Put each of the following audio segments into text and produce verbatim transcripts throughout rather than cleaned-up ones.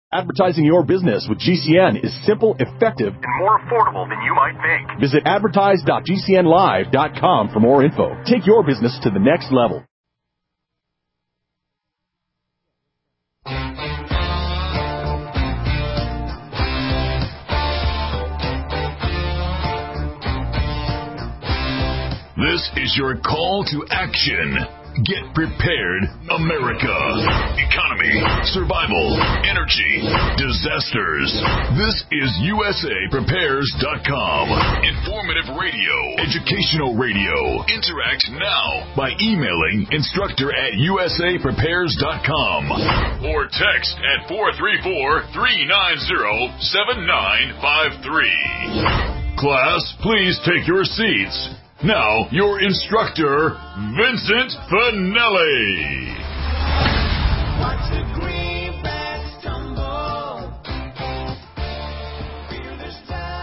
Advertising your business with G C N is simple, effective, and more affordable than you might think. Visit advertise dot g c n live dot com for more info. Take your business to the next level. This is your call to action. Get prepared, America. Economy, survival, energy, disasters. This is U S A Prepares dot com. Informative radio, educational radio. Interact now by emailing instructor at U S A Prepares dot com or text at four three four, three nine zero, seven nine five three. Class, please take your seats. Now, your instructor, Vincent Finelli. Watch the greenbacks tumble. Feel this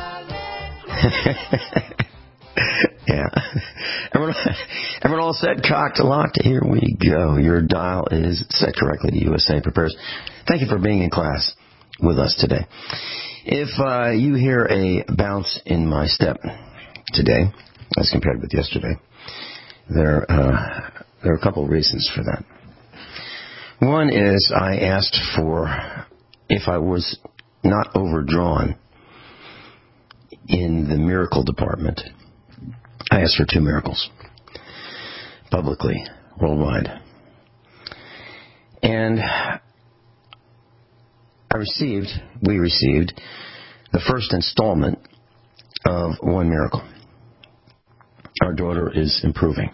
talent. Yeah. Everyone, everyone all set, cocked, locked. Here we go. Your dial is set correctly to U S A Prepares. Thank you for being in class with us today. If uh, you hear a bounce in my step today, as compared with yesterday, there, uh, there are a couple of reasons for that. One is I asked for, if I was not overdrawn in the miracle department, I asked for two miracles, publicly, worldwide. And I received, we received, the first installment of one miracle. Our daughter is improving.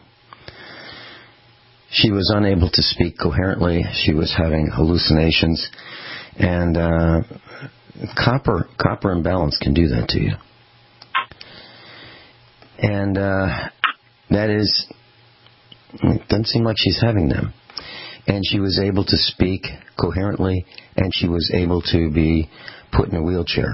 She was unable to speak coherently. She was having hallucinations. And uh, copper copper imbalance can do that to you. And uh, that is, it doesn't seem like she's having them. And she was able to speak coherently, and she was able to be put in a wheelchair.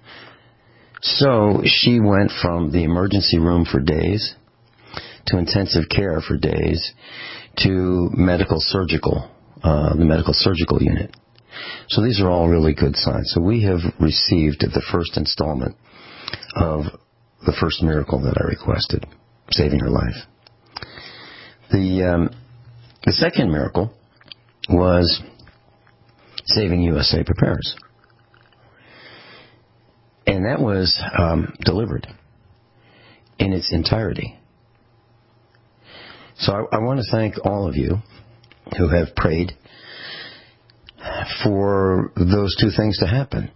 So she went from the emergency room for days to intensive care for days to medical surgical, uh, the medical surgical unit. So these are all really good signs. So we have received the first installment of the first miracle that I requested, saving her life. The um, the second miracle was saving U S A Prepares. And that was um, delivered in its entirety. So I, I want to thank all of you who have prayed for those two things to happen.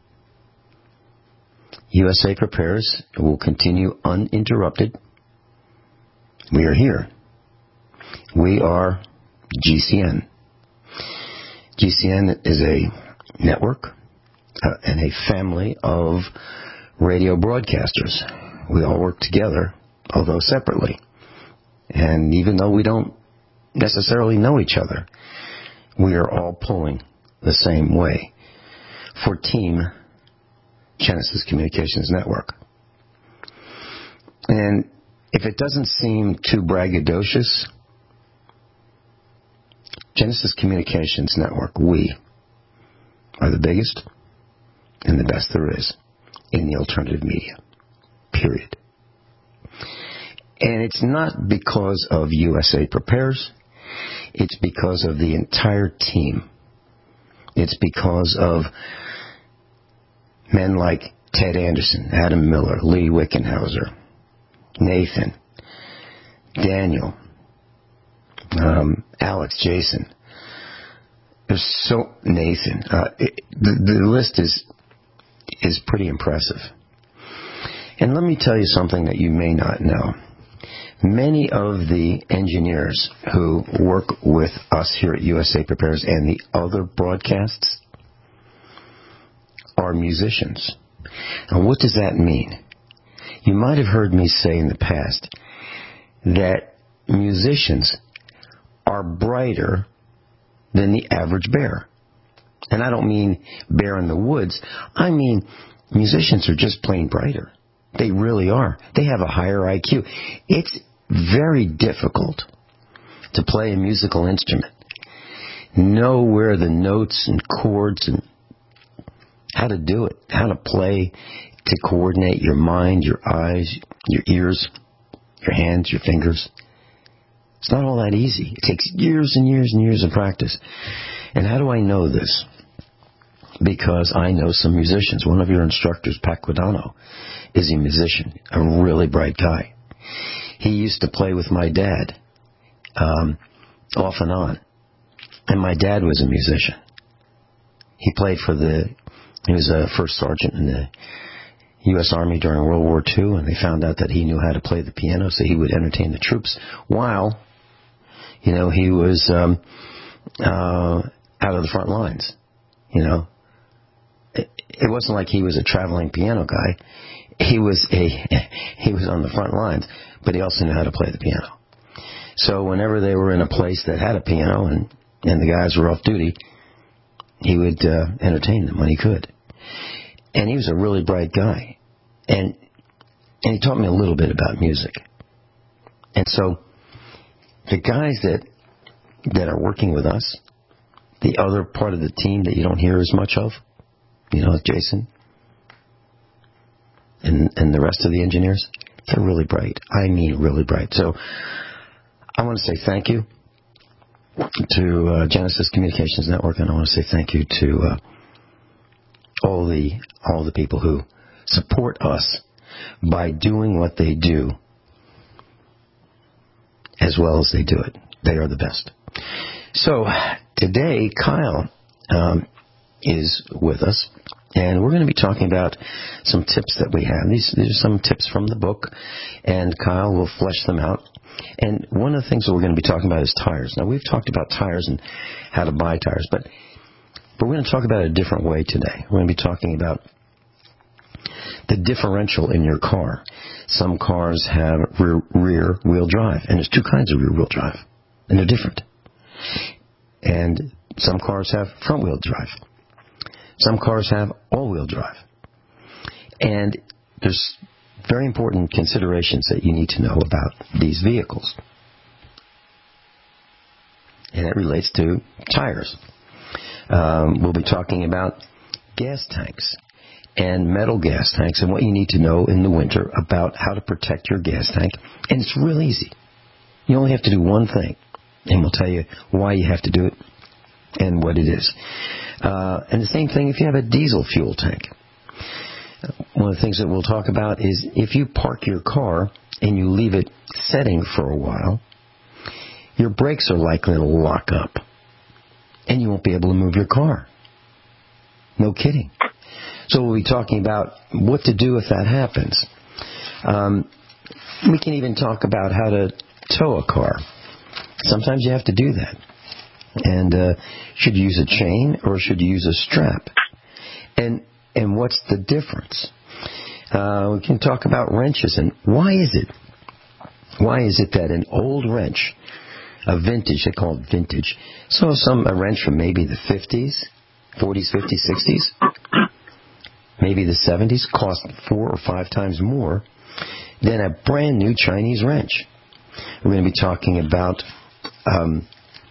U S A Prepares will continue uninterrupted. We are here. We are G C N. G C N is a network uh, and a family of radio broadcasters. We all work together, although separately. And even though we don't necessarily know each other, we are all pulling the same way for Team Genesis Communications Network. And if it doesn't seem too braggadocious, Genesis Communications Network, we are the biggest and the best there is in the alternative media, period. And it's not because of U S A Prepares. It's because of the entire team. It's because of men like Ted Anderson, Adam Miller, Lee Wickenhauser, Nathan, Daniel, um, Alex, Jason. There's so Nathan. Uh, it, the, the list is is pretty impressive. And let me tell you something that you may not know. Many of the engineers who work with us here at U S A Prepares and the other broadcasts are musicians. Now, what does that mean? You might have heard me say in the past that musicians are brighter than the average bear. And I don't mean bear in the woods. I mean musicians are just plain brighter. They really are. They have a higher I Q. It's very difficult to play a musical instrument, know where the notes and chords and how to do it, how to play, to coordinate your mind, your eyes, your ears, your hands, your fingers. It's not all that easy. It takes years and years and years of practice. And how do I know this? Because I know some musicians. One of your instructors, Pat Guadano, is a musician, a really bright guy. He used to play with my dad, um, off and on. And my dad was a musician. He played for the, he was a first sergeant in the U S Army during World War Two, and they found out that he knew how to play the piano, so he would entertain the troops while, you know, he was um, uh, out of the front lines, you know. It, it wasn't like he was a traveling piano guy. He was a he was on the front lines, but he also knew how to play the piano. So whenever they were in a place that had a piano and, and the guys were off duty, he would uh, entertain them when he could. And he was a really bright guy. And and he taught me a little bit about music. And so the guys that that are working with us, the other part of the team that you don't hear as much of, you know, Jason and and the rest of the engineers, they're really bright. I mean really bright. So I want to say thank you to uh, Genesis Communications Network, and I want to say thank you to uh, all the all the people who support us by doing what they do as well as they do it. They are the best. So today, Kyle um, is with us, and we're going to be talking about some tips that we have. These, these are some tips from the book, and Kyle will flesh them out. And one of the things that we're going to be talking about is tires. Now, we've talked about tires and how to buy tires, but But we're going to talk about it a different way today. We're going to be talking about the differential in your car. Some cars have rear, rear wheel drive, and there's two kinds of rear wheel drive, and they're different. And some cars have front wheel drive. Some cars have all wheel drive. And there's very important considerations that you need to know about these vehicles. And it relates to tires. Um, we'll be talking about gas tanks and metal gas tanks and what you need to know in the winter about how to protect your gas tank. And it's real easy. You only have to do one thing, and we'll tell you why you have to do it and what it is. Uh, and the same thing if you have a diesel fuel tank. One of the things that we'll talk about is if you park your car and you leave it setting for a while, your brakes are likely to lock up. And you won't be able to move your car. No kidding. So we'll be talking about what to do if that happens. Um, we can even talk about how to tow a car. Sometimes you have to do that. And uh, should you use a chain or should you use a strap? And and what's the difference? Uh, we can talk about wrenches and why is it? Why is it that an old wrench, a vintage, they call it vintage. So some a wrench from maybe the fifties, forties, fifties, sixties, maybe the seventies cost four or five times more than a brand new Chinese wrench. We're going to be talking about um,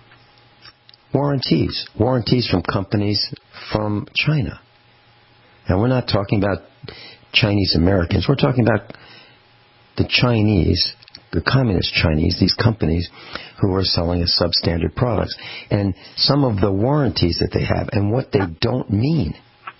warranties, warranties from companies from China. Now we're not talking about Chinese Americans. We're talking about the Chinese, the communist Chinese, these companies who are selling us substandard products, and some of the warranties that they have and what they don't mean.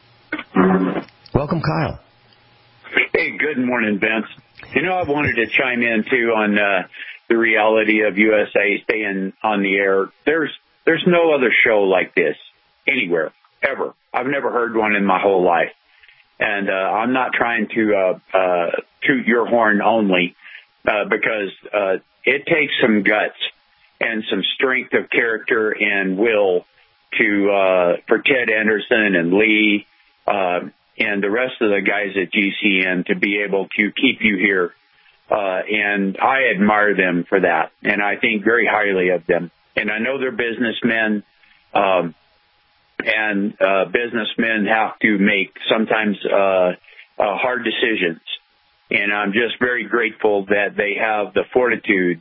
Welcome, Kyle. Hey, good morning, Vince. You know, I wanted to chime in, too, on uh, the reality of U S A staying on the air. There's there's no other show like this anywhere, ever. I've never heard one in my whole life. And uh, I'm not trying to uh, uh, toot your horn only, uh, because uh, it takes some guts and some strength of character and will to uh, for Ted Anderson and Lee uh, and the rest of the guys at G C N to be able to keep you here. Uh, and I admire them for that, and I think very highly of them. And I know they're businessmen, um, and uh, businessmen have to make sometimes uh, uh, hard decisions. And I'm just very grateful that they have the fortitude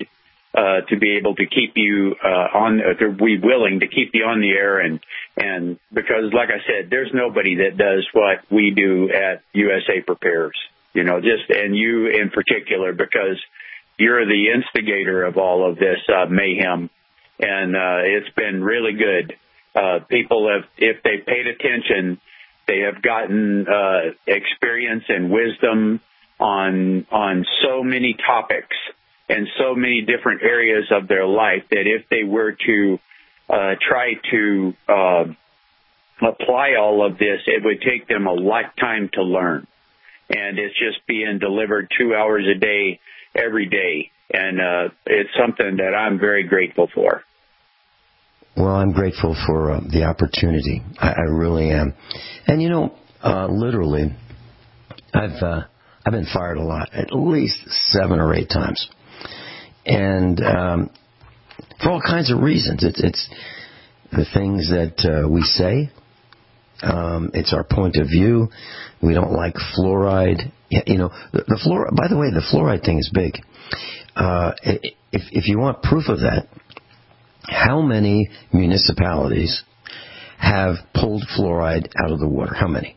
uh, to be able to keep you uh, on, uh, to be willing to keep you on the air. And, and because, like I said, there's nobody that does what we do at U S A Prepares, you know, just, and you in particular, because you're the instigator of all of this uh, mayhem. And uh, it's been really good. Uh, people have, if they paid attention, they have gotten uh, experience and wisdom on on so many topics and so many different areas of their life that if they were to uh, try to uh, apply all of this, it would take them a lifetime to learn. And it's just being delivered two hours a day, every day. And uh, it's something that I'm very grateful for. Well, I'm grateful for uh, the opportunity. I, I really am. And, you know, uh, literally, I've uh, I've been fired a lot, at least seven or eight times. And um, for all kinds of reasons. It's, it's the things that uh, we say. Um, it's our point of view. We don't like fluoride. You know, the, the fluoride, by the way, the fluoride thing is big. Uh, if, if you want proof of that, how many municipalities have pulled fluoride out of the water? How many?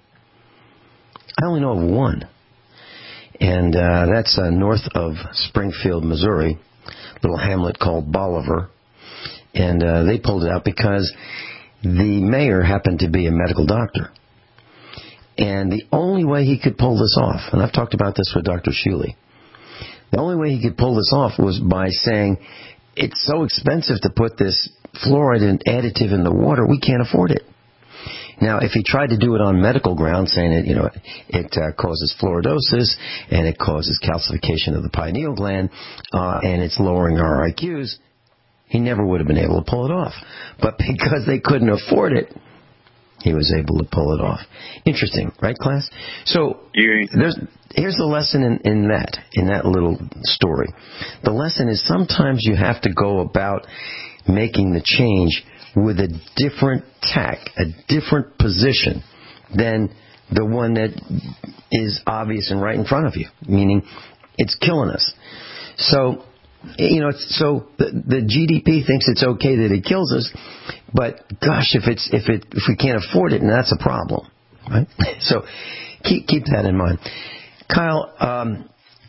I only know of one. And uh, that's uh, north of Springfield, Missouri, a little hamlet called Bolivar. And uh, they pulled it out because the mayor happened to be a medical doctor. And the only way he could pull this off, and I've talked about this with Doctor Shuley, the only way he could pull this off was by saying, it's so expensive to put this fluoride and additive in the water, we can't afford it. Now, if he tried to do it on medical grounds, saying it, you know, it uh, causes fluoridosis and it causes calcification of the pineal gland uh, and it's lowering our I Qs, he never would have been able to pull it off. But because they couldn't afford it, he was able to pull it off. Interesting, right, class? So there's here's the lesson in, in that, in that little story. The lesson is sometimes you have to go about making the change with a different tack, a different position than the one that is obvious and right in front of you, meaning it's killing us. So, you know, it's, so the, the G D P thinks it's okay that it kills us, but gosh, if it's if it if we can't afford it, and that's a problem, right? So keep keep that in mind. Kyle, um,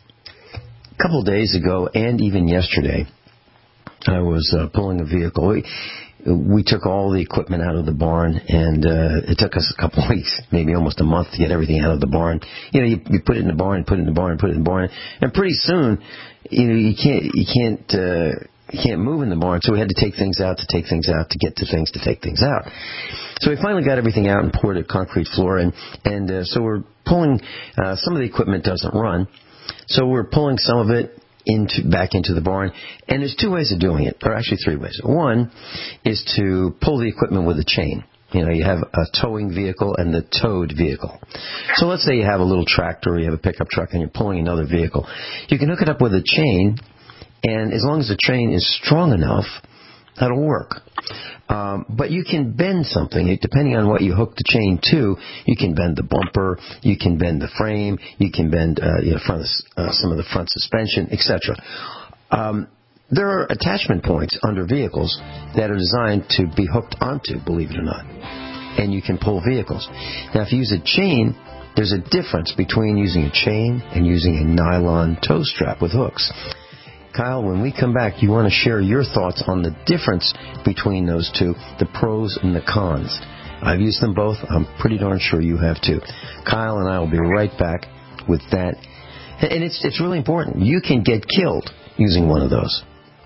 a couple of days ago, and even yesterday, I was uh, pulling a vehicle. We, we took all the equipment out of the barn, and uh, it took us a couple of weeks, maybe almost a month, to get everything out of the barn. You know, you, you put it in the barn, put it in the barn, put it in the barn, and pretty soon, you know, you can't you can't uh, you can't move in the barn. So we had to take things out to take things out to get to things to take things out. So we finally got everything out and poured a concrete floor in, and uh, so we're pulling. Uh, some of the equipment doesn't run, so we're pulling some of it into back into the barn. And there's two ways of doing it, or actually three ways. One is to pull the equipment with a chain. You know, you have a towing vehicle and the towed vehicle. So let's say you have a little tractor or you have a pickup truck and you're pulling another vehicle. You can hook it up with a chain, and as long as the chain is strong enough, that'll work. Um, but you can bend something. Depending on what you hook the chain to, you can bend the bumper, you can bend the frame, you can bend uh, you know, front, uh, some of the front suspension, et cetera. Um, there are attachment points under vehicles that are designed to be hooked onto, believe it or not, and you can pull vehicles. Now, if you use a chain, there's a difference between using a chain and using a nylon tow strap with hooks. Kyle, when we come back, you want to share your thoughts on the difference between those two, the pros and the cons. I've used them both. I'm pretty darn sure you have too. Kyle and I will be right back with that. And it's it's really important. You can get killed using one of those.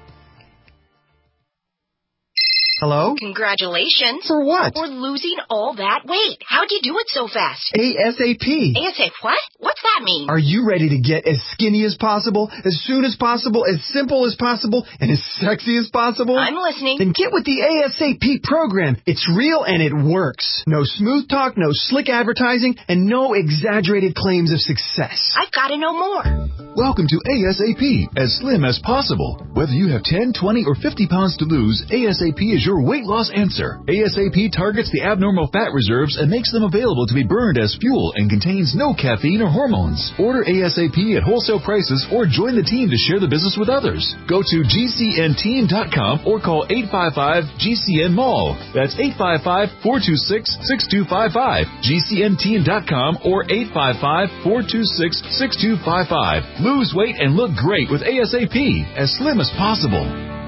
Hello? Congratulations. For what? For losing all that weight. How'd you do it so fast? ASAP. ASAP what? What's that mean? Are you ready to get as skinny as possible, as soon as possible, as simple as possible, and as sexy as possible? I'm listening. Then get with the ASAP program. It's real and it works. No smooth talk, no slick advertising, and no exaggerated claims of success. I've got to know more. Welcome to ASAP, as slim as possible. Whether you have ten, twenty, or fifty pounds to lose, ASAP is your your weight loss answer. ASAP targets the abnormal fat reserves and makes them available to be burned as fuel and contains no caffeine or hormones. Order ASAP at wholesale prices or join the team to share the business with others. Go to G C N team dot com or call eight five five G C N mall. That's eight five five, four two six, six two five five. G C N team dot com or eight five five, four two six, six two five five. Lose weight and look great with ASAP, as slim as possible.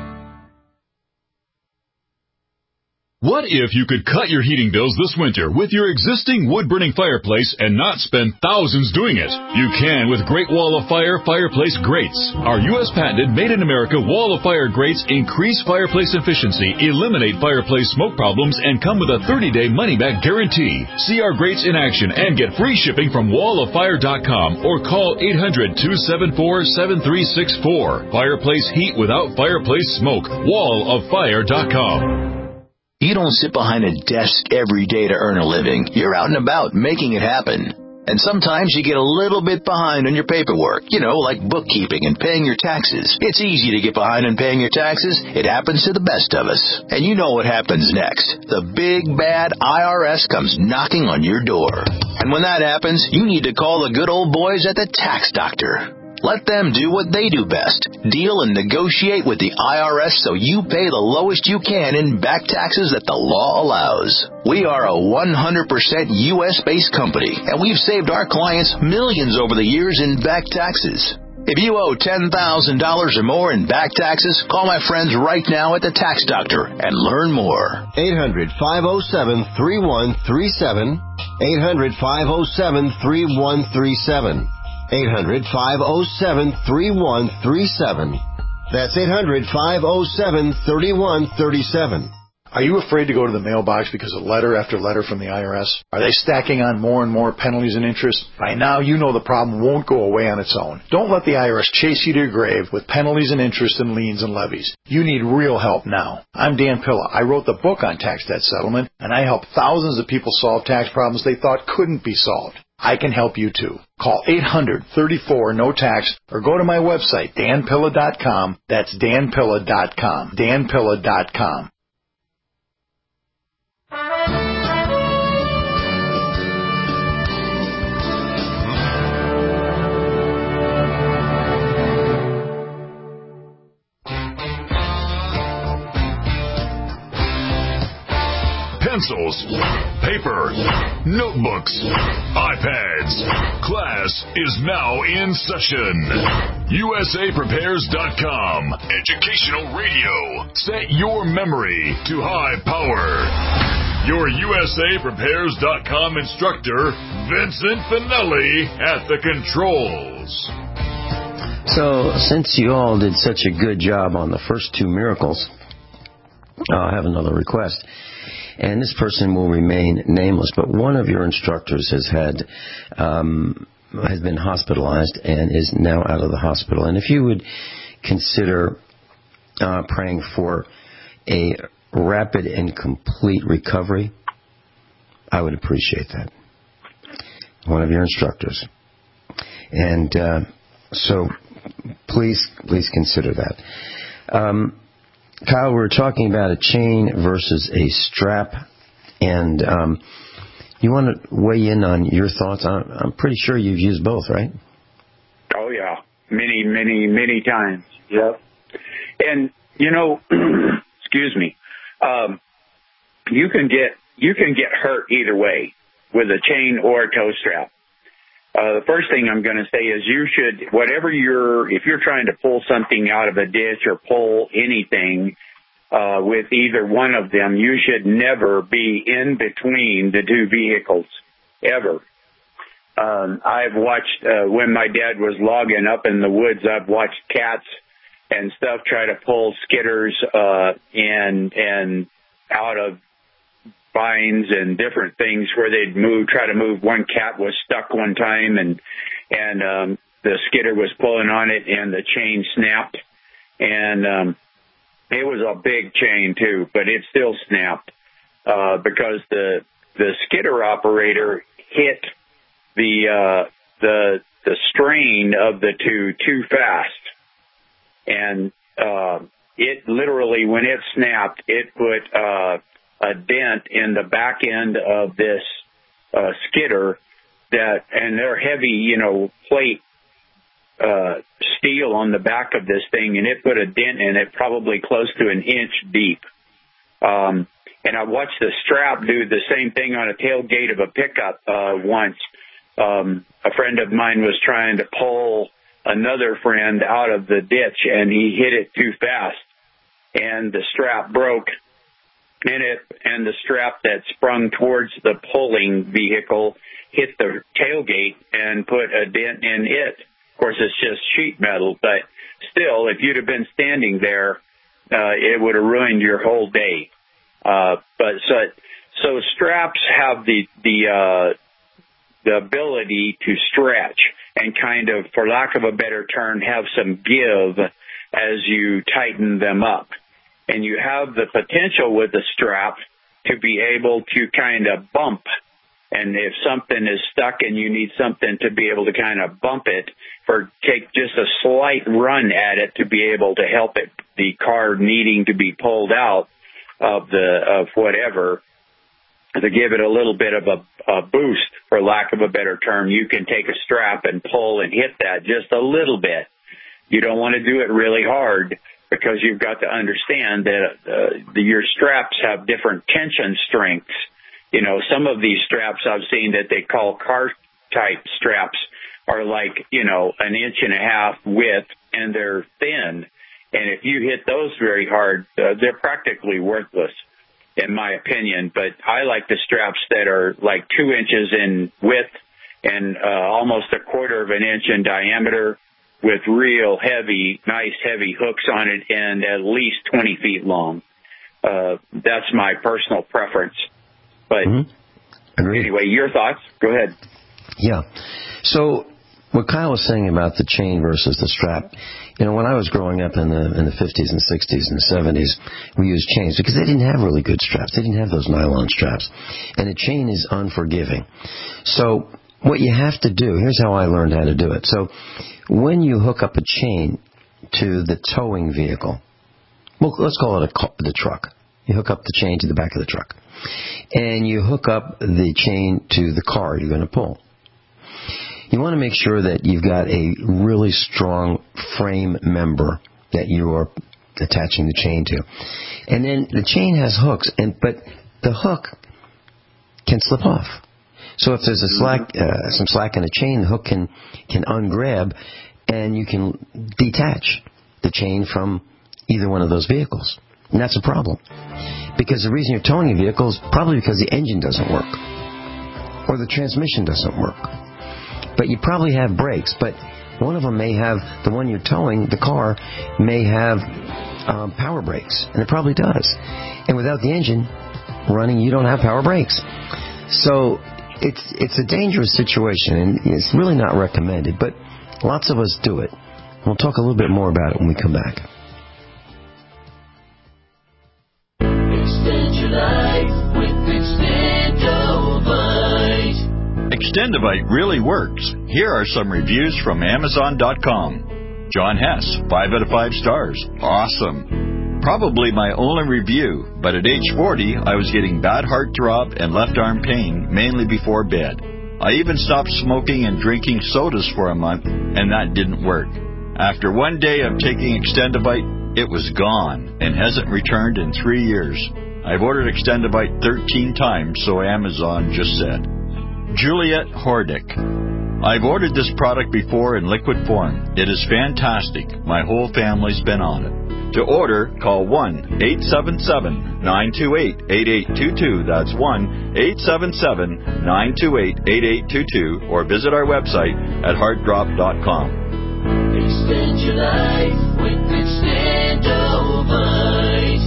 What if you could cut your heating bills this winter with your existing wood-burning fireplace and not spend thousands doing it? You can with Great Wall of Fire fireplace grates. Our U S patented made-in-America Wall of Fire grates increase fireplace efficiency, eliminate fireplace smoke problems, and come with a thirty-day money-back guarantee. See our grates in action and get free shipping from wall of fire dot com or call eight hundred, two seven four, seven three six four. Fireplace heat without fireplace smoke. wall of fire dot com. You don't sit behind a desk every day to earn a living. You're out and about making it happen. And sometimes you get a little bit behind on your paperwork, you know, like bookkeeping and paying your taxes. It's easy to get behind on paying your taxes. It happens to the best of us. And you know what happens next. The big, bad I R S comes knocking on your door. And when that happens, you need to call the good old boys at the Tax Doctor. Let them do what they do best. Deal and negotiate with the I R S so you pay the lowest you can in back taxes that the law allows. We are a one hundred percent U S-based company, and we've saved our clients millions over the years in back taxes. If you owe ten thousand dollars or more in back taxes, call my friends right now at the Tax Doctor and learn more. eight hundred, five oh seven, three one three seven. eight hundred, five oh seven, three one three seven. eight hundred, five oh seven, three one three seven. That's eight hundred, five oh seven, three one three seven. Are you afraid to go to the mailbox because of letter after letter from the I R S? Are they stacking on more and more penalties and interest? By now, you know the problem won't go away on its own. Don't let the I R S chase you to your grave with penalties and interest and liens and levies. You need real help now. I'm Dan Pilla. I wrote the book on tax debt settlement, and I help thousands of people solve tax problems they thought couldn't be solved. I can help you too. Call eight hundred, thirty-four, no tax or go to my website, dan pilla dot com. That's dan pilla dot com. dan pilla dot com. Pencils, paper, notebooks, iPads. Class is now in session. U S A prepares dot com. Educational radio. Set your memory to high power. Your U S A prepares dot com instructor, Vincent Finelli, at the controls. So, since you all did such a good job on the first two miracles, I have another request. And this person will remain nameless, but one of your instructors has had um, has been hospitalized and is now out of the hospital. And if you would consider uh, praying for a rapid and complete recovery, I would appreciate that. One of your instructors. And uh, so please, please consider that. Um, Kyle, we were talking about a chain versus a strap, and um, you want to weigh in on your thoughts? I'm, I'm pretty sure you've used both, right? Oh, yeah. Many, many, many times. Yep. And, you know, excuse me, um, you can get you can get hurt either way with a chain or a toe strap. Uh, the first thing I'm going to say is you should, whatever you're, if you're trying to pull something out of a ditch or pull anything uh, with either one of them, you should never be in between the two vehicles, ever. Um, I've watched, uh, when my dad was logging up in the woods, I've watched cats and stuff try to pull skidders uh, and and out of vines and different things where they'd move, try to move. One cat was stuck one time, and and um, the skidder was pulling on it, and the chain snapped, and um, it was a big chain too, but it still snapped uh, because the the skidder operator hit the uh, the the strain of the two too fast, and uh, it literally, when it snapped, it put uh, a dent in the back end of this uh, skidder that, and they're heavy, you know, plate uh, steel on the back of this thing, and it put a dent in it probably close to an inch deep. Um, and I watched the strap do the same thing on a tailgate of a pickup uh, once. Um, a friend of mine was trying to pull another friend out of the ditch, and he hit it too fast, and the strap broke in it, and the strap that sprung towards the pulling vehicle hit the tailgate and put a dent in it. Of course, it's just sheet metal, but still, if you'd have been standing there, uh, it would have ruined your whole day. Uh, but so, so straps have the, the, uh, the ability to stretch and kind of, for lack of a better term, have some give as you tighten them up. And you have the potential with the strap to be able to kind of bump. And if something is stuck and you need something to be able to kind of bump it, or take just a slight run at it to be able to help it, the car needing to be pulled out of the of whatever, to give it a little bit of a, a boost, for lack of a better term, you can take a strap and pull and hit that just a little bit. You don't want to do it really hard, because you've got to understand that uh, the, your straps have different tension strengths. You know, some of these straps I've seen that they call car-type straps are like, you know, an inch and a half width, and they're thin. And if you hit those very hard, uh, they're practically worthless, in my opinion. But I like the straps that are like two inches in width and uh, almost a quarter of an inch in diameter, with real heavy, nice heavy hooks on it, and at least twenty feet long. Uh, that's my personal preference. But mm-hmm. anyway, your thoughts? Go ahead. Yeah. So what Kyle was saying about the chain versus the strap, you know, when I was growing up in the in the fifties and sixties and seventies, we used chains because they didn't have really good straps. They didn't have those nylon straps. And a chain is unforgiving. So what you have to do, here's how I learned how to do it. So when you hook up a chain to the towing vehicle, well, let's call it a, the truck. You hook up the chain to the back of the truck. And you hook up the chain to the car you're going to pull. You want to make sure that you've got a really strong frame member that you are attaching the chain to. And then the chain has hooks, and but the hook can slip off. So if there's a slack, uh, some slack in the chain, the hook can, can ungrab, and you can detach the chain from either one of those vehicles. And that's a problem. Because the reason you're towing a vehicle is probably because the engine doesn't work, or the transmission doesn't work. But you probably have brakes, but one of them may have, the one you're towing, the car, may have um, power brakes, and it probably does. And without the engine running, you don't have power brakes. So it's it's a dangerous situation, and it's really not recommended, but lots of us do it. We'll talk a little bit more about it when we come back. Extend your life with Extendovite. Extendovite really works. Here are some reviews from Amazon dot com. John Hess, five out of five stars. Awesome. Probably my only review, but at age forty, I was getting bad heart throb and left arm pain, mainly before bed. I even stopped smoking and drinking sodas for a month, and that didn't work. After one day of taking Extendovite, it was gone and hasn't returned in three years. I've ordered Extendovite thirteen times, so Amazon just said. Juliet Hordick. I've ordered this product before in liquid form. It is fantastic. My whole family's been on it. To order, call one eight seven seven, nine two eight, eight eight two two. That's one eight seven seven, nine two eight, eight eight two two, or visit our website at heart drop dot com. Extend your life with Extendovite.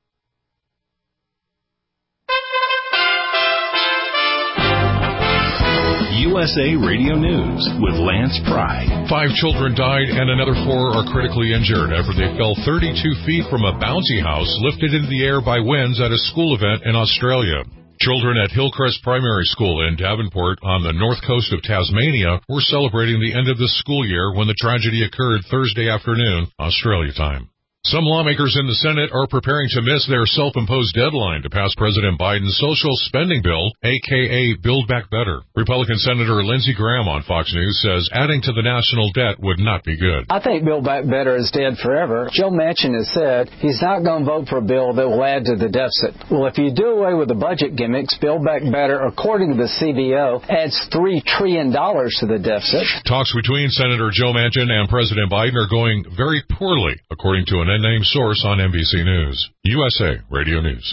U S A Radio News with Lance Pry. Five children died and another four are critically injured after they fell thirty-two feet from a bouncy house lifted into the air by winds at a school event in Australia. Children at Hillcrest Primary School in Davenport on the north coast of Tasmania were celebrating the end of the school year when the tragedy occurred Thursday afternoon, Australia time. Some lawmakers in the Senate are preparing to miss their self-imposed deadline to pass President Biden's social spending bill, a k a. Build Back Better. Republican Senator Lindsey Graham on Fox News says adding to the national debt would not be good. I think Build Back Better is dead forever. Joe Manchin has said he's not going to vote for a bill that will add to the deficit. Well, if you do away with the budget gimmicks, Build Back Better, according to the C B O, adds three trillion dollars to the deficit. Talks between Senator Joe Manchin and President Biden are going very poorly, according to an unnamed source on N B C News. U S A Radio News.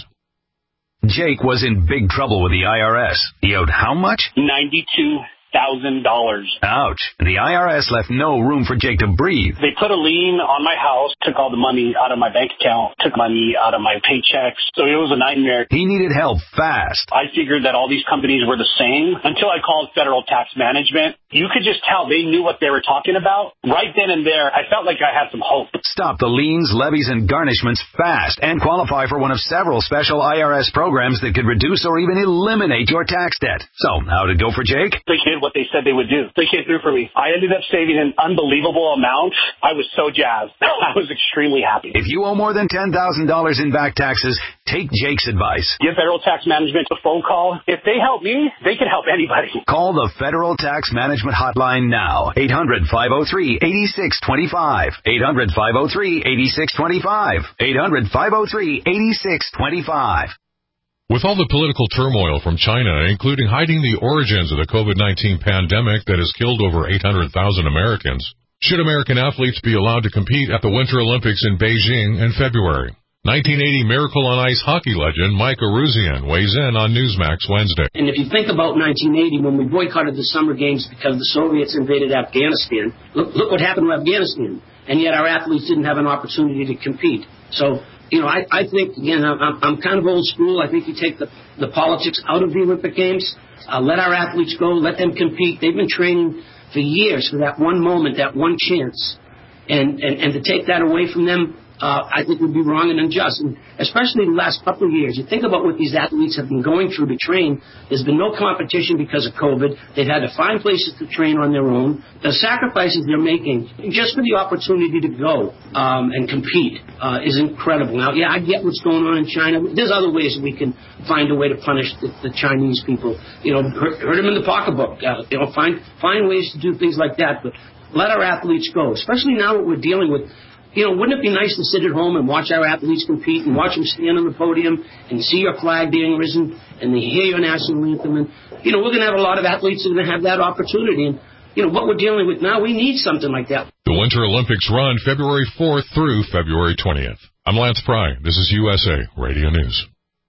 Jake was in big trouble with the I R S. He owed how much? ninety-two thousand dollars. Ouch. The I R S left no room for Jake to breathe. They put a lien on my house, took all the money out of my bank account, took money out of my paychecks. So it was a nightmare. He needed help fast. I figured that all these companies were the same until I called Federal Tax Management. You could just tell they knew what they were talking about. Right then and there, I felt like I had some hope. Stop the liens, levies, and garnishments fast and qualify for one of several special I R S programs that could reduce or even eliminate your tax debt. So, how'd it go for Jake? They did what they said they would do. They came through for me. I ended up saving an unbelievable amount. I was so jazzed. I was extremely happy. If you owe more than ten thousand dollars in back taxes, take Jake's advice. Give Federal Tax Management a phone call. If they help me, they can help anybody. Call the Federal Tax Management Hotline now. eight hundred, five oh three, eight six two five. eight hundred, five oh three, eight six two five. eight hundred, five oh three, eight six two five. With all the political turmoil from China, including hiding the origins of the COVID nineteen pandemic that has killed over eight hundred thousand Americans, should American athletes be allowed to compete at the Winter Olympics in Beijing in February? nineteen eighty Miracle on Ice hockey legend Mike Eruzian weighs in on Newsmax Wednesday. And if you think about nineteen eighty, when we boycotted the Summer Games because the Soviets invaded Afghanistan, look, look what happened to Afghanistan. And yet our athletes didn't have an opportunity to compete. So, you know, I, I think, again, I'm, I'm kind of old school. I think you take the, the politics out of the Olympic Games, uh, let our athletes go, let them compete. They've been training for years for that one moment, that one chance. And, and, and to take that away from them, Uh, I think would be wrong and unjust, and especially in the last couple of years. You think about what these athletes have been going through to train. There's been no competition because of COVID. They've had to find places to train on their own. The sacrifices they're making just for the opportunity to go um, and compete uh, is incredible. Now, yeah, I get what's going on in China. There's other ways that we can find a way to punish the, the Chinese people. You know, hurt, hurt them in the pocketbook. Uh, you know, find find ways to do things like that. But let our athletes go, especially now that we're dealing with. You know, wouldn't it be nice to sit at home and watch our athletes compete and watch them stand on the podium and see your flag being risen and they hear your national anthem? And, you know, we're going to have a lot of athletes that are going to have that opportunity. And, you know, what we're dealing with now, we need something like that. The Winter Olympics run February fourth through February twentieth. I'm Lance Pry. This is U S A Radio News.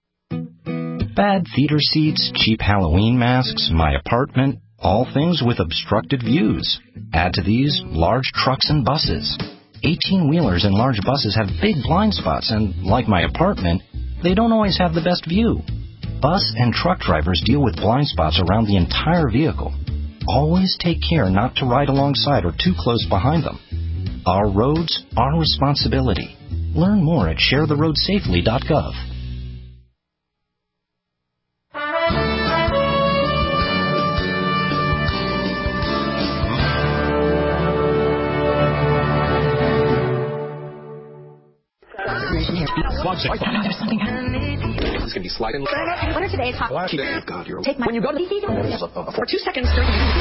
Bad theater seats, cheap Halloween masks, my apartment, all things with obstructed views. Add to these large trucks and buses. eighteen-wheelers and large buses have big blind spots, and like my apartment, they don't always have the best view. Bus and truck drivers deal with blind spots around the entire vehicle. Always take care not to ride alongside or too close behind them. Our roads, our responsibility. Learn more at share the road safely dot gov. There's something It's going to be sliding. What are today's hot? Oh, God, you're Take my when you go to the for two seconds.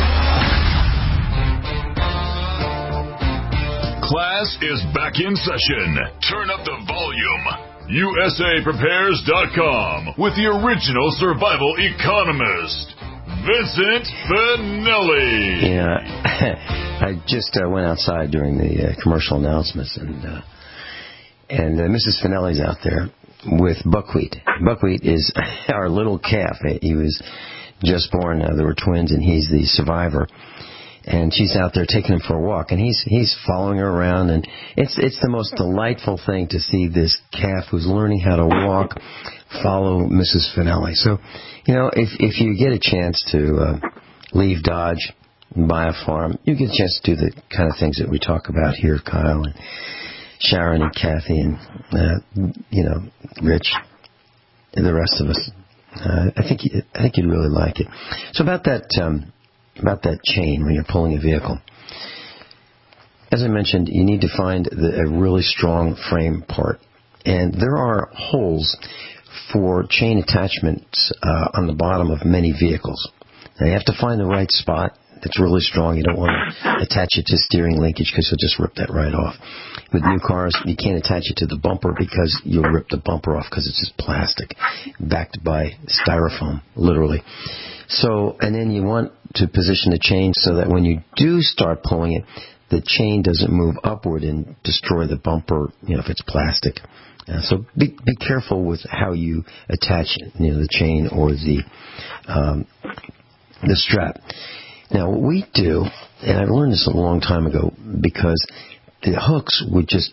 Class is back in session. Turn up the volume. U S A Prepares dot com with the original survival economist, Vincent Finelli. Yeah, I just uh, went outside during the uh, commercial announcements, and uh, and uh, Missus Finelli's out there with Buckwheat. Buckwheat is our little calf. He was just born. Uh, there were twins, and he's the survivor. And she's out there taking him for a walk, and he's he's following her around, and it's it's the most delightful thing to see this calf who's learning how to walk follow Missus Finelli. So, you know, if if you get a chance to uh, leave Dodge and buy a farm, you get a chance to do the kind of things that we talk about here, Kyle and Sharon and Kathy and uh, you know, Rich and the rest of us. Uh, I think you, I think you'd really like it. So about that. Um, About that chain when you're pulling a vehicle. As I mentioned, you need to find the, a really strong frame part. And there are holes for chain attachments uh, on the bottom of many vehicles. Now, you have to find the right spot that's really strong. You don't want to attach it to steering linkage because you'll just rip that right off. With new cars, you can't attach it to the bumper because you'll rip the bumper off because it's just plastic, backed by styrofoam, literally. So, and then you want to position the chain so that when you do start pulling it, the chain doesn't move upward and destroy the bumper, you know, if it's plastic. Uh, so be be careful with how you attach, you know, the chain or the um, the strap. Now, what we do, and I learned this a long time ago, because the hooks would just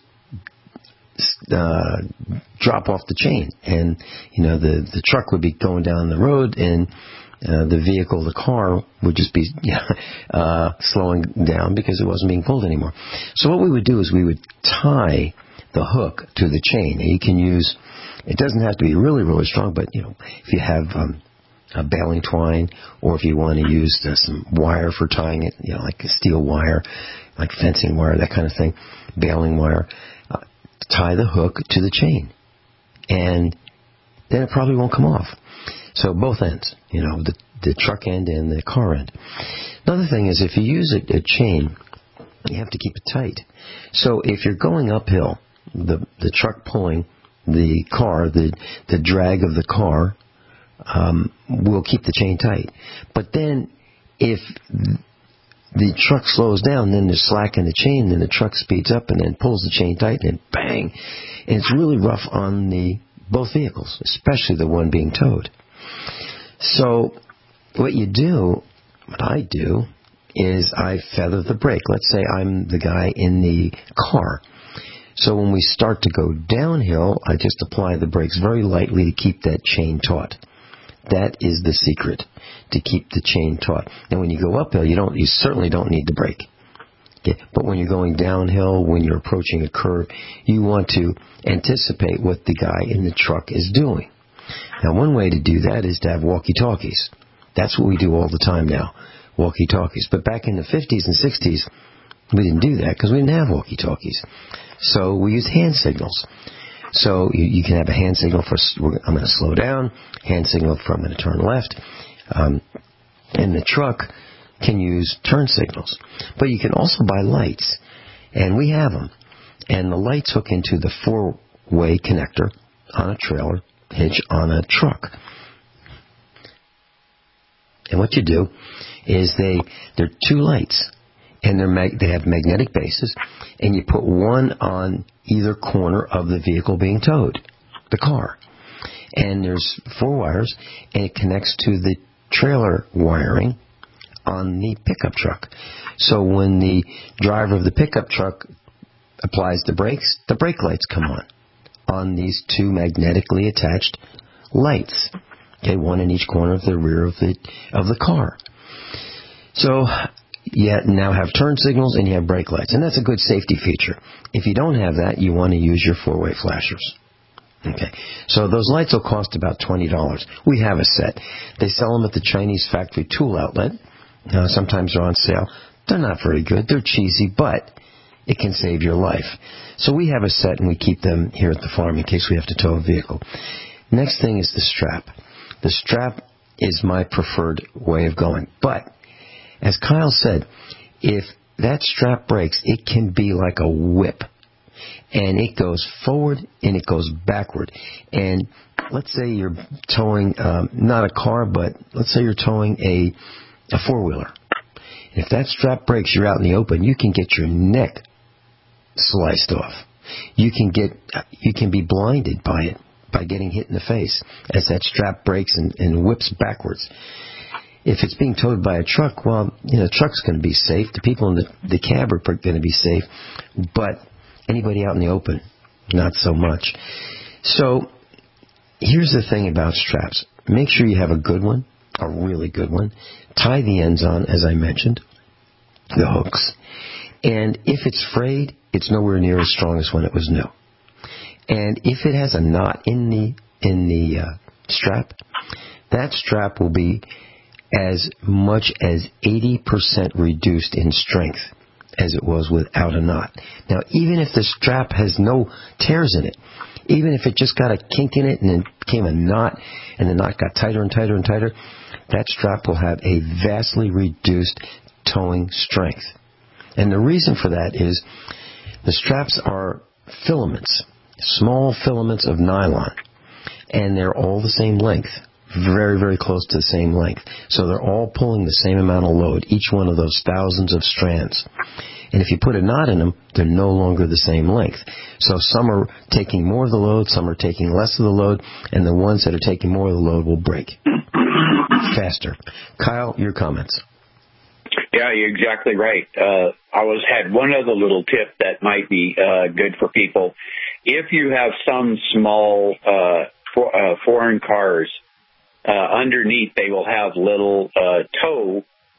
uh, drop off the chain, and you know the the truck would be going down the road, and uh, the vehicle, the car, would just be uh, slowing down because it wasn't being pulled anymore. So what we would do is we would tie the hook to the chain. And you can use, it doesn't have to be really, really strong, but you know, if you have um, a baling twine, or if you want to use uh, some wire for tying it, you know, like a steel wire, like fencing wire, that kind of thing, baling wire, uh, tie the hook to the chain, and then it probably won't come off. So both ends, you know, the, the truck end and the car end. Another thing is if you use a, a chain, you have to keep it tight. So if you're going uphill, the the truck pulling the car, the the drag of the car um, will keep the chain tight. But then if the truck slows down, then there's slack in the chain, then the truck speeds up and then pulls the chain tight, and bang. And it's really rough on the both vehicles, especially the one being towed. So what you do, what I do, is I feather the brake. Let's say I'm the guy in the car. So when we start to go downhill, I just apply the brakes very lightly to keep that chain taut. That is the secret, to keep the chain taut. And when you go uphill, you don't, you certainly don't need the brake. Okay? But when you're going downhill, when you're approaching a curve, you want to anticipate what the guy in the truck is doing. Now, one way to do that is to have walkie-talkies. That's what we do all the time now, walkie-talkies. But back in the fifties and sixties, we didn't do that because we didn't have walkie-talkies. So we used hand signals. So you, you can have a hand signal for, I'm going to slow down, hand signal for I'm going to turn left. Um, and the truck can use turn signals. But you can also buy lights, and we have them. And the lights hook into the four-way connector on a trailer hitch on a truck. And what you do is they, they're two lights, and they're mag, they have magnetic bases, and you put one on either corner of the vehicle being towed, the car. And there's four wires, and it connects to the trailer wiring on the pickup truck. So when the driver of the pickup truck applies the brakes, the brake lights come on, on these two magnetically attached lights. Okay, one in each corner of the rear of the of the car. So you now have turn signals and you have brake lights, and that's a good safety feature. If you don't have that, you want to use your four-way flashers. Okay, so those lights will cost about twenty dollars. We have a set. They sell them at the Chinese factory tool outlet. Uh, sometimes they're on sale. They're not very good. They're cheesy, but it can save your life. So we have a set, and we keep them here at the farm in case we have to tow a vehicle. Next thing is the strap. The strap is my preferred way of going. But, as Kyle said, if that strap breaks, it can be like a whip. And it goes forward and it goes backward. And let's say you're towing, um, not a car, but let's say you're towing a, a four-wheeler. And if that strap breaks, you're out in the open, you can get your neck sliced off. You can get, you can be blinded by it, by getting hit in the face as that strap breaks and, and whips backwards. If it's being towed by a truck, well, you know, the truck's going to be safe. The people in the, the cab are going to be safe. But anybody out in the open, not so much. So here's the thing about straps. Make sure you have a good one, a really good one. Tie the ends on, as I mentioned, the hooks. And if it's frayed, it's nowhere near as strong as when it was new. And if it has a knot in the in the uh, strap, that strap will be as much as eighty percent reduced in strength as it was without a knot. Now, even if the strap has no tears in it, even if it just got a kink in it and it became a knot and the knot got tighter and tighter and tighter, that strap will have a vastly reduced towing strength. And the reason for that is the straps are filaments, small filaments of nylon, and they're all the same length, very, very close to the same length. So they're all pulling the same amount of load, each one of those thousands of strands. And if you put a knot in them, they're no longer the same length. So some are taking more of the load, some are taking less of the load, and the ones that are taking more of the load will break faster. Kyle, your comments. Yeah, you're exactly right. Uh, I was had one other little tip that might be uh, good for people. If you have some small uh, for, uh, foreign cars, uh, underneath they will have little uh, tow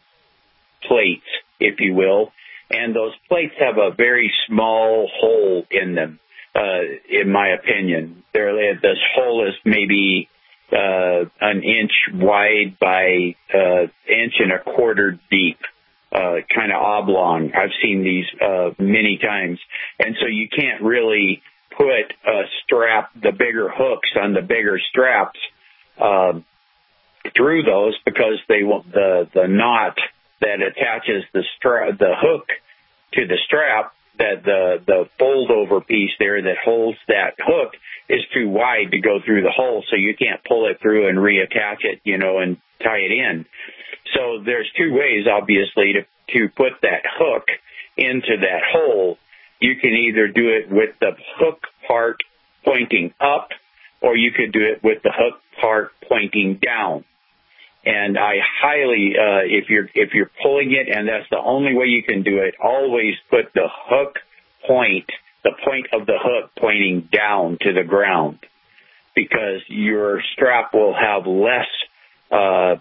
plates, if you will, and those plates have a very small hole in them, uh, in my opinion. They're, this hole is maybe uh, an inch wide by uh, inch and a quarter deep. Uh, kind of oblong. I've seen these uh, many times. And so you can't really put a strap, the bigger hooks on the bigger straps uh, through those because they the the knot that attaches the stra- the hook to the strap, that the, the fold over piece there that holds that hook is too wide to go through the hole, so you can't pull it through and reattach it, you know, and tie it in. So there's two ways, obviously, to, to put that hook into that hole. You can either do it with the hook part pointing up, or you could do it with the hook part pointing down. And I highly, uh, if you're if you're pulling it, and that's the only way you can do it, always put the hook point, the point of the hook pointing down to the ground, because your strap will have less uh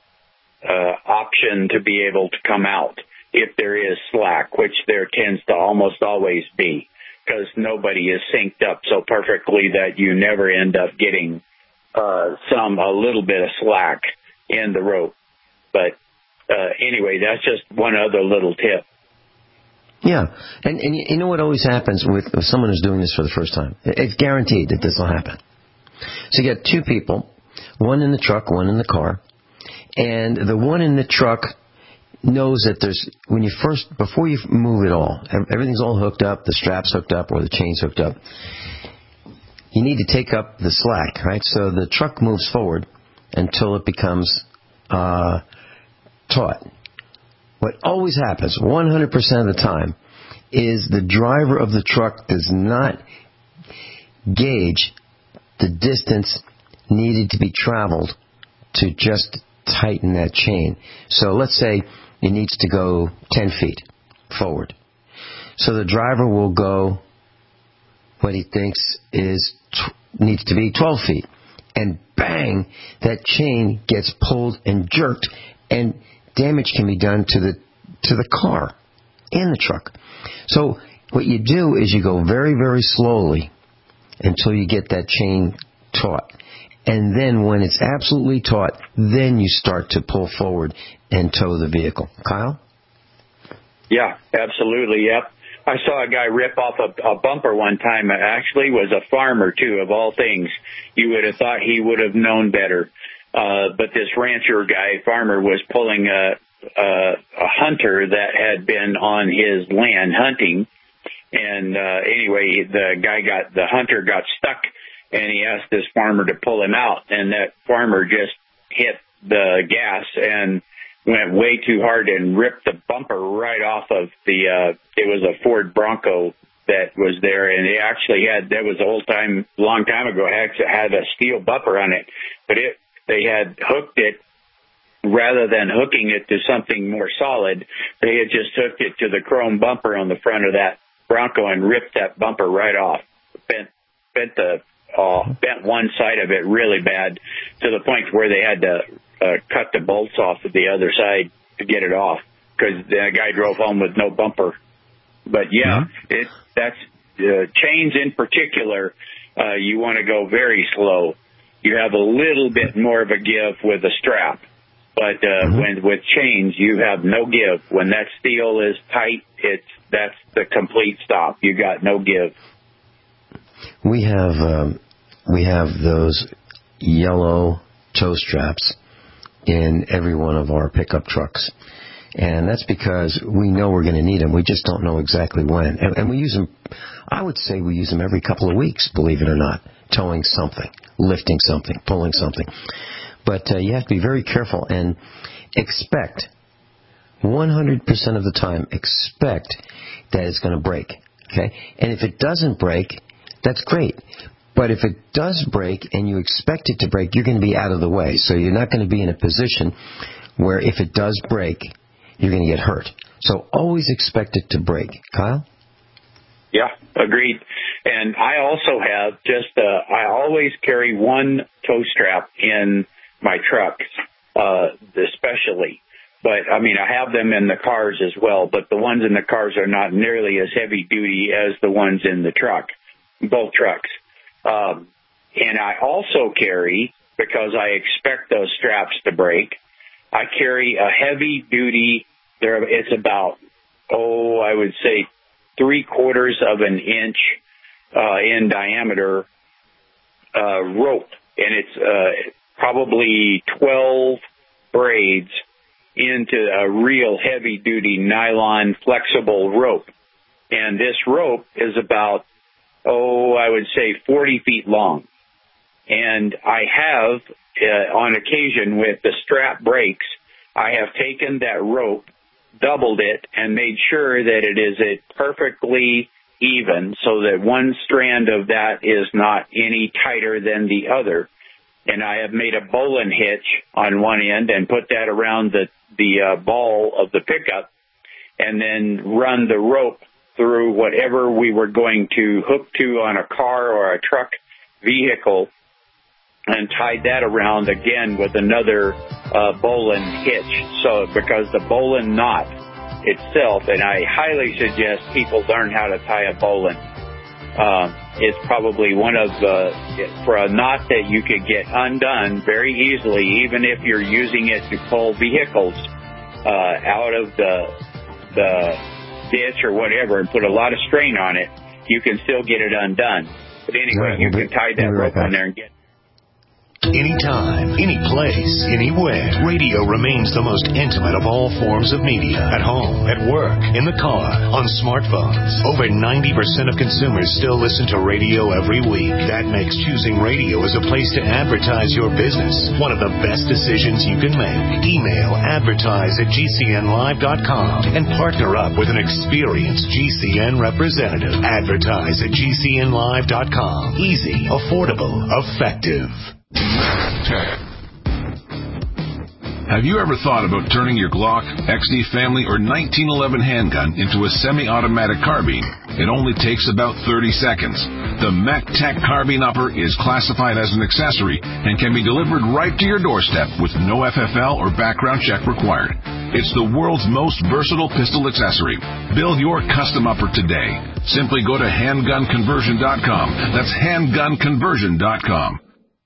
Uh, option to be able to come out if there is slack, which there tends to almost always be, because nobody is synced up so perfectly that you never end up getting uh, some a little bit of slack in the rope. But uh, anyway, that's just one other little tip. Yeah, and, and you know what always happens with someone who's doing this for the first time? It's guaranteed that this will happen. So you get two people, one in the truck, one in the car. And the one in the truck knows that there's, when you first, before you move it all, everything's all hooked up, the strap's hooked up or the chain's hooked up, you need to take up the slack, right? So the truck moves forward until it becomes uh, taut. What always happens, one hundred percent of the time, is the driver of the truck does not gauge the distance needed to be traveled to just tighten that chain. So let's say it needs to go ten feet forward. So the driver will go what he thinks is needs to be twelve feet. And bang, that chain gets pulled and jerked, and damage can be done to the to the car and the truck. So what you do is you go very, very slowly until you get that chain taut. And then when it's absolutely taut, then you start to pull forward and tow the vehicle. Kyle? Yeah, absolutely, yep. I saw a guy rip off a, a bumper one time. It actually was a farmer, too, of all things. You would have thought he would have known better. Uh, but this rancher guy, farmer, was pulling a, a, a hunter that had been on his land hunting. And uh, anyway, the guy got, the hunter got stuck, and he asked this farmer to pull him out. And that farmer just hit the gas and went way too hard and ripped the bumper right off of the, uh, it was a Ford Bronco that was there. And it actually had, that was a whole time, long time ago, it had a steel bumper on it. But it, they had hooked it, rather than hooking it to something more solid, they had just hooked it to the chrome bumper on the front of that Bronco and ripped that bumper right off. Bent, bent the, uh, bent one side of it really bad to the point where they had to uh, cut the bolts off of the other side to get it off, because the guy drove home with no bumper. But yeah, mm-hmm. it that's uh, chains in particular. Uh, you want to go very slow. You have a little bit more of a give with a strap, But uh, mm-hmm. when with chains, you have no give. When that steel is tight, it's that's the complete stop. You got no give. We have um, we have those yellow tow straps in every one of our pickup trucks. And that's because we know we're going to need them. We just don't know exactly when. And, and we use them, I would say we use them every couple of weeks, believe it or not, towing something, lifting something, pulling something. But uh, you have to be very careful and expect, one hundred percent of the time, expect that it's going to break. Okay? And if it doesn't break, that's great. But if it does break and you expect it to break, you're going to be out of the way. So you're not going to be in a position where if it does break, you're going to get hurt. So always expect it to break. Kyle? Yeah, agreed. And I also have just, uh, I always carry one tow strap in my trucks, uh, especially. But, I mean, I have them in the cars as well, but the ones in the cars are not nearly as heavy duty as the ones in the truck, both trucks. Um, and I also carry, because I expect those straps to break, I carry a heavy duty, there, it's about, oh, I would say three quarters of an inch uh, in diameter uh, rope. And it's uh, probably twelve braids into a real heavy duty nylon flexible rope. And this rope is about, oh, I would say forty feet long. And I have, uh, on occasion, with the strap breaks, I have taken that rope, doubled it, and made sure that it is a perfectly even so that one strand of that is not any tighter than the other. And I have made a bowline hitch on one end and put that around the, the uh, ball of the pickup and then run the rope through whatever we were going to hook to on a car or a truck vehicle and tied that around again with another uh, bowline hitch. So because the bowline knot itself, and I highly suggest people learn how to tie a bowline. Um, it's probably one of the, for a knot that you could get undone very easily, even if you're using it to pull vehicles uh, out of the the ditch or whatever and put a lot of strain on it, you can still get it undone. But anyway, you can tie that rope on there and get Anytime, any place, anywhere, radio remains the most intimate of all forms of media. At home, at work, in the car, on smartphones. Over ninety percent of consumers still listen to radio every week. That makes choosing radio as a place to advertise your business one of the best decisions you can make. Email advertise at G C N live dot com and partner up with an experienced G C N representative. Advertise at G C N live dot com. Easy, affordable, effective. Have you ever thought about turning your Glock, X D Family, or nineteen eleven handgun into a semi-automatic carbine? It only takes about thirty seconds. The MacTac Carbine Upper is classified as an accessory and can be delivered right to your doorstep with no F F L or background check required. It's the world's most versatile pistol accessory. Build your custom upper today. Simply go to handgun conversion dot com. That's handgun conversion dot com.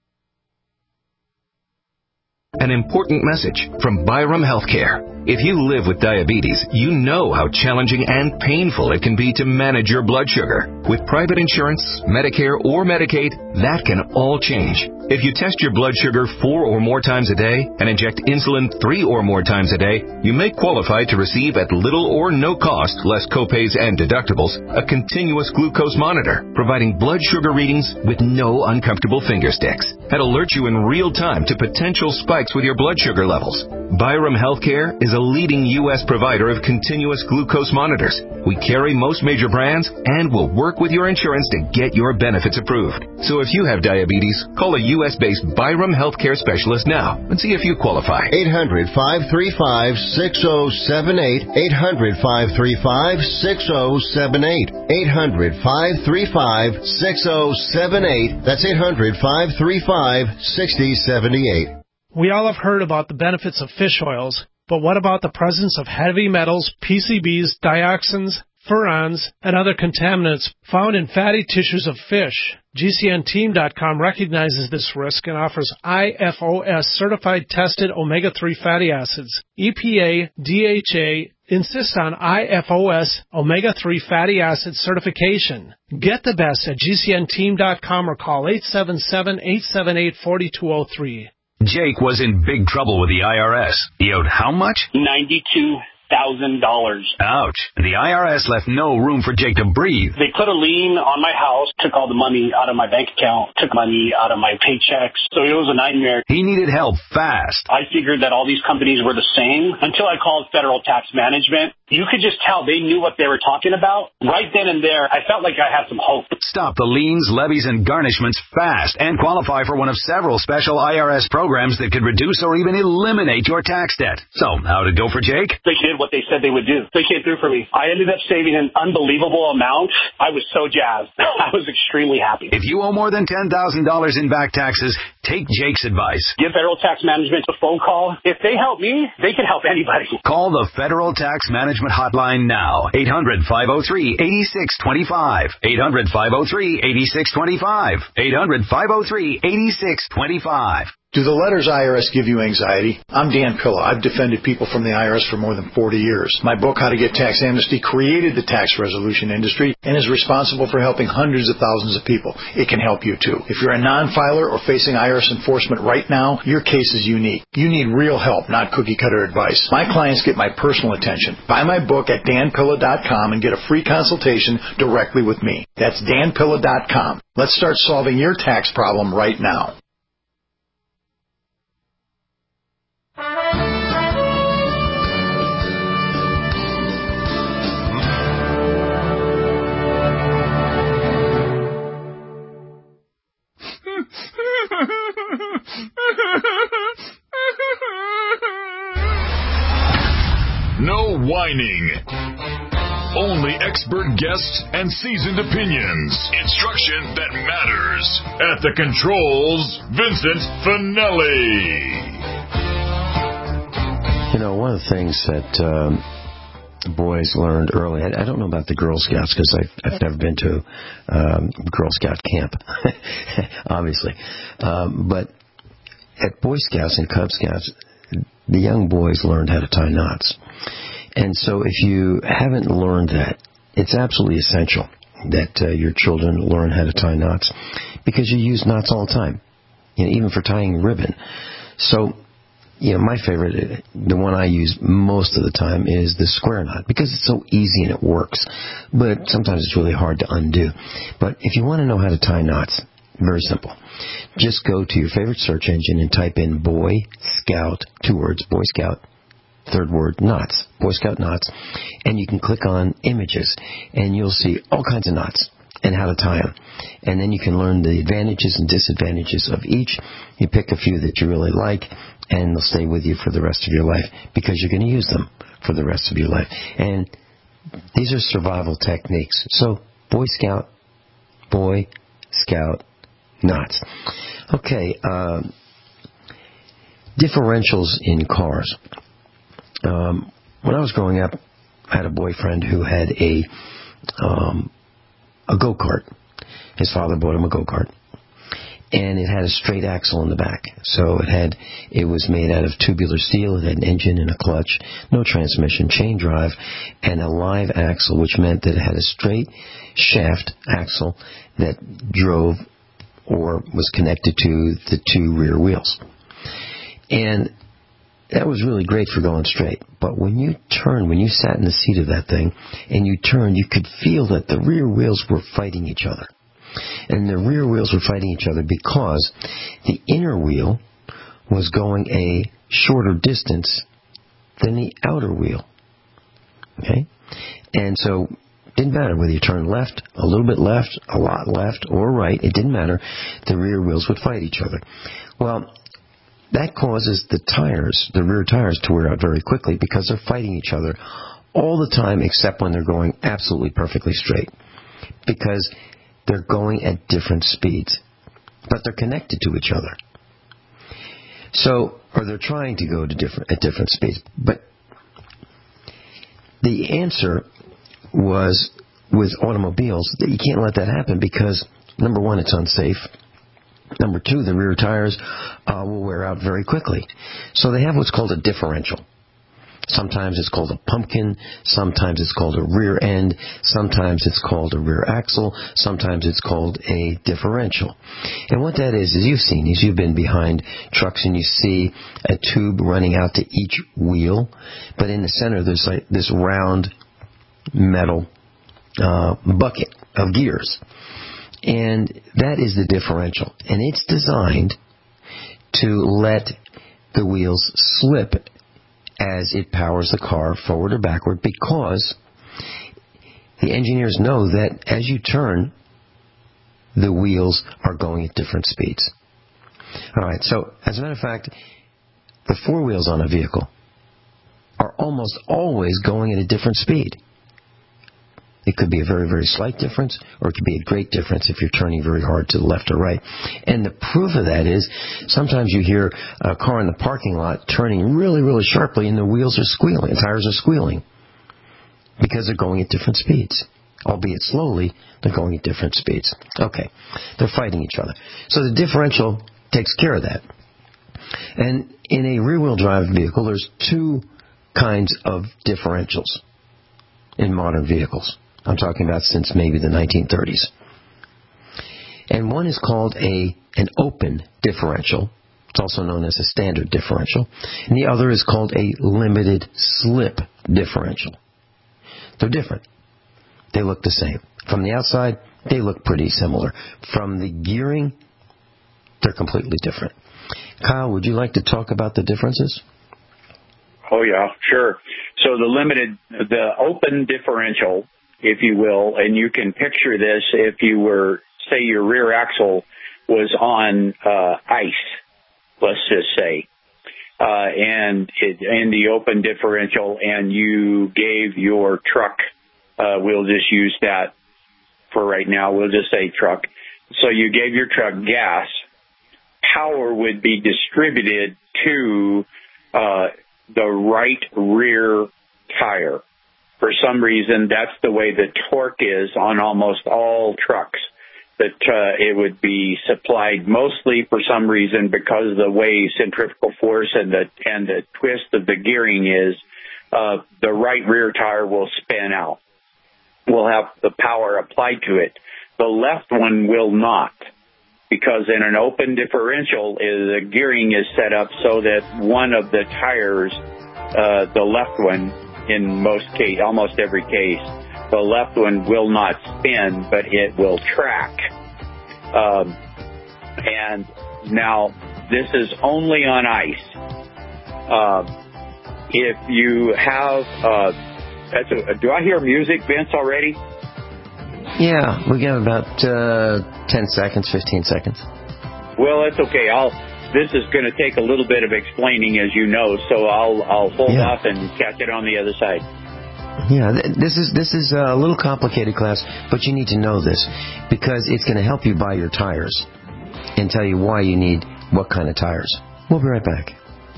An important message from Byram Healthcare. If you live with diabetes, you know how challenging and painful it can be to manage your blood sugar. With private insurance, Medicare, or Medicaid, that can all change. If you test your blood sugar four or more times a day and inject insulin three or more times a day, you may qualify to receive at little or no cost, less copays and deductibles, a continuous glucose monitor, providing blood sugar readings with no uncomfortable finger sticks, and alert you in real time to potential spikes with your blood sugar levels. Byram Healthcare is a leading U S provider of continuous glucose monitors. We carry most major brands and will work with your insurance to get your benefits approved. So if you have diabetes, call a U S-based Byram Healthcare specialist now and see if you qualify. eight hundred, five three five, six oh seven eight. eight hundred, five three five, six oh seven eight. eight hundred, five three five, six oh seven eight. That's eight hundred, five three five, six oh seven eight. We all have heard about the benefits of fish oils, but what about the presence of heavy metals, P C Bs, dioxins, furans, and other contaminants found in fatty tissues of fish. G C N team dot com recognizes this risk and offers I F O S-certified tested omega three fatty acids. E P A, D H A insist on I F O S omega three fatty acid certification. Get the best at G C N team dot com or call eight seven seven, eight seven eight, four two zero three. Jake was in big trouble with the I R S. He owed how much? ninety-two thousand dollars. Ouch. The I R S left no room for Jake to breathe. They put a lien on my house, took all the money out of my bank account, took money out of my paychecks. So it was a nightmare. He needed help fast. I figured that all these companies were the same until I called Federal Tax Management. You could just tell they knew what they were talking about. Right then and there, I felt like I had some hope. Stop the liens, levies, and garnishments fast and qualify for one of several special I R S programs that could reduce or even eliminate your tax debt. So, how'd it go for Jake? They did what they said they would do. They came through for me. I ended up saving an unbelievable amount. I was so jazzed. I was extremely happy. If you owe more than ten thousand dollars in back taxes, take Jake's advice. Give Federal Tax Management a phone call. If they help me, they can help anybody. Call the Federal Tax Management Hotline now. eight hundred, five oh three, eight six two five. eight hundred, five oh three, eight six two five. eight hundred, five oh three, eight six two five. Do the letters I R S give you anxiety? I'm Dan Pilla. I've defended people from the I R S for more than forty years. My book, How to Get Tax Amnesty, created the tax resolution industry and is responsible for helping hundreds of thousands of people. It can help you too. If you're a non-filer or facing I R S enforcement right now, your case is unique. You need real help, not cookie-cutter advice. My clients get my personal attention. Buy my book at Dan Pilla dot com and get a free consultation directly with me. That's Dan Pilla dot com. Let's start solving your tax problem right now. No whining. Only expert guests and seasoned opinions. Instruction that matters. At the controls, Vincent Finelli. You know, one of the things that um, boys learned early, I, I don't know about the Girl Scouts because I've, I've never been to um, Girl Scout camp, obviously. Um, but at Boy Scouts and Cub Scouts, the young boys learned how to tie knots. And so if you haven't learned that, it's absolutely essential that uh, your children learn how to tie knots because you use knots all the time, you know, even for tying ribbon. So, you know, my favorite, the one I use most of the time is the square knot because it's so easy and it works. But sometimes it's really hard to undo. But if you want to know how to tie knots, very simple. Just go to your favorite search engine and type in Boy Scout, two words, Boy Scout, third word, knots, Boy Scout knots, and you can click on images, and you'll see all kinds of knots and how to tie them. And then you can learn the advantages and disadvantages of each. You pick a few that you really like, and they'll stay with you for the rest of your life because you're going to use them for the rest of your life. And these are survival techniques. So, Boy Scout, Boy Scout knots. Okay, uh, differentials in cars. Um, when I was growing up, I had a boyfriend who had a um, a go-kart. His father bought him a go-kart, and it had a straight axle in the back. So it had it was made out of tubular steel. It had an engine and a clutch, no transmission, chain drive, and a live axle, which meant that it had a straight shaft axle that drove or was connected to the two rear wheels. And that was really great for going straight. But when you turned, when you sat in the seat of that thing and you turned, you could feel that the rear wheels were fighting each other. And the rear wheels were fighting each other because the inner wheel was going a shorter distance than the outer wheel. Okay? And so it didn't matter whether you turned left, a little bit left, a lot left, or right. It didn't matter. The rear wheels would fight each other. Well, that causes the tires, the rear tires, to wear out very quickly because they're fighting each other all the time except when they're going absolutely perfectly straight. Because they're going at different speeds. But they're connected to each other. So, or they're trying to go to different at different speeds. But the answer was with automobiles that you can't let that happen because, number one, it's unsafe. Number two, the rear tires uh, will wear out very quickly. So they have what's called a differential. Sometimes it's called a pumpkin. Sometimes it's called a rear end. Sometimes it's called a rear axle. Sometimes it's called a differential. And what that is, is you've seen these. You've been behind trucks and you see a tube running out to each wheel. But in the center, there's like this round metal uh, bucket of gears. And that is the differential. And it's designed to let the wheels slip as it powers the car forward or backward, because the engineers know that as you turn, the wheels are going at different speeds. All right, so as a matter of fact, the four wheels on a vehicle are almost always going at a different speed. It could be a very, very slight difference, or it could be a great difference if you're turning very hard to the left or right. And the proof of that is sometimes you hear a car in the parking lot turning really, really sharply, and the wheels are squealing, the tires are squealing, because they're going at different speeds. Albeit slowly, they're going at different speeds. Okay, they're fighting each other. So the differential takes care of that. And in a rear-wheel drive vehicle, there's two kinds of differentials in modern vehicles. I'm talking about since maybe the nineteen thirties. And one is called a an open differential. It's also known as a standard differential. And the other is called a limited slip differential. They're different. They look the same. From the outside, they look pretty similar. From the gearing, they're completely different. Kyle, would you like to talk about the differences? Oh, yeah, sure. So the limited, the open differential, if you will, and you can picture this if you were, say, your rear axle was on uh, ice, let's just say, uh, and it, in the open differential, and you gave your truck, uh, we'll just use that for right now, we'll just say truck. So you gave your truck gas, power would be distributed to uh, the right rear tire. For some reason, that's the way the torque is on almost all trucks. That uh, it would be supplied mostly for some reason because of the way centrifugal force and the and the twist of the gearing is. Uh, the right rear tire will spin out. Will have the power applied to it. The left one will not, because in an open differential, the gearing is set up so that one of the tires, uh, the left one, in most case, almost every case, the left one will not spin, but it will track. Um, and now, this is only on ice. Uh, if you have, uh, that's a, do I hear music, Vince, already? Yeah, we got about uh, ten seconds, fifteen seconds. Well, that's okay. I'll. This is going to take a little bit of explaining, as you know, so I'll I'll hold yeah. off and catch it on the other side. Yeah, this is this is a little complicated, class, but you need to know this because it's going to help you buy your tires and tell you why you need what kind of tires. We'll be right back.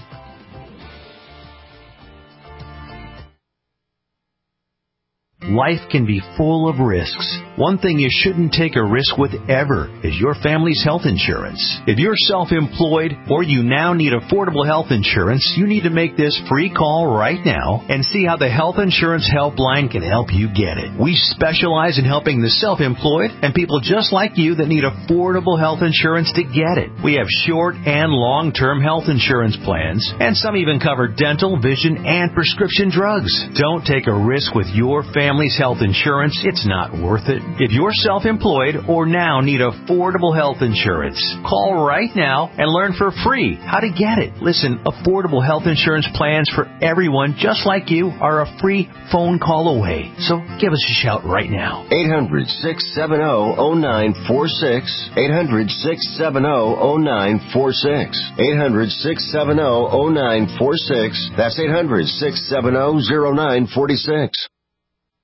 Life can be full of risks. One thing you shouldn't take a risk with ever is your family's health insurance. If you're self-employed or you now need affordable health insurance, you need to make this free call right now and see how the Health Insurance Helpline can help you get it. We specialize in helping the self-employed and people just like you that need affordable health insurance to get it. We have short and long-term health insurance plans, and some even cover dental, vision, and prescription drugs. Don't take a risk with your family. Family's health insurance, it's not worth it. If you're self-employed or now need affordable health insurance, call right now and learn for free how to get it. Listen, affordable health insurance plans for everyone just like you are a free phone call away. So give us a shout right now. eight hundred, six seven zero, zero nine four six. eight hundred, six seven zero, zero nine four six. eight hundred, six seven zero, zero nine four six. That's eight hundred, six seven zero, zero nine four six.